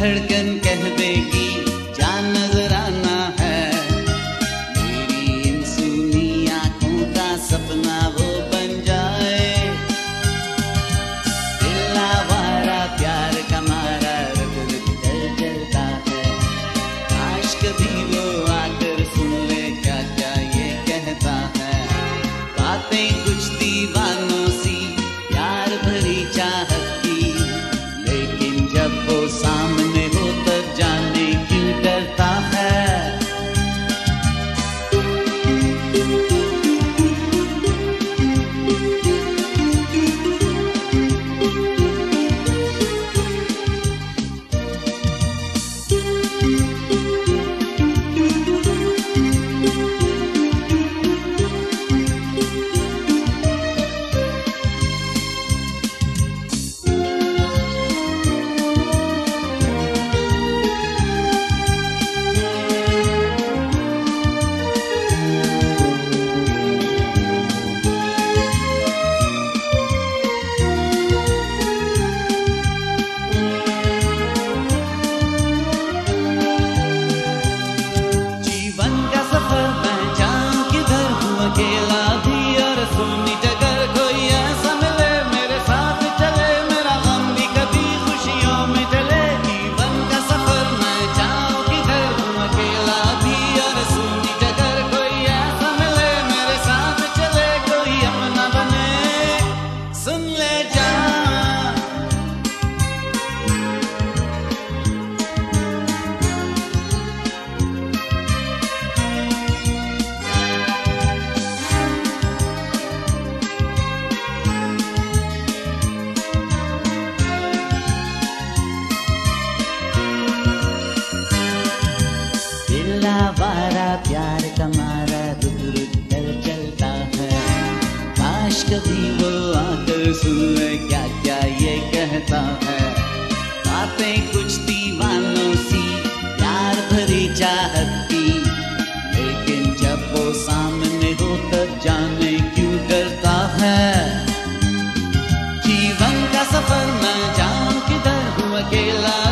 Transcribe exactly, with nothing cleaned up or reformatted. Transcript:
धड़कन कह देगी जान नजर आना है। मेरी इन सूनी आंखों का सपना वो बन जाए। दिल आवारा प्यार का मारा रुक रुक कर जलता है। काश कभी वो आकर सुन ले क्या क्या ये कहता है। बातें कुछ दीवानों सी प्यार भरी चाहत की, लेकिन जब वो सामने हो तब जाने क्यों डरता है। अकेला भी और सुनी जगर कोई ऐसा मिले मेरे साथ चले, मेरा गम भी कभी खुशियों में चले। जीवन का सफर मैं जाऊं किधर हूँ अकेला भी और सुनी जगर कोई ऐसा मिले मेरे साथ चले, कोई अपना बने सुन ले जा। आवारा प्यार का मारा रुक रुक कर चलता है। काश कभी वो आकर सुन ले क्या क्या ये कहता है। बातें कुछ दीवानों सी प्यार भरी चाहत की, लेकिन जब वो सामने हो तब जाने क्यों डरता है। जीवन का सफर मैं जाऊं किधर हूँ अकेला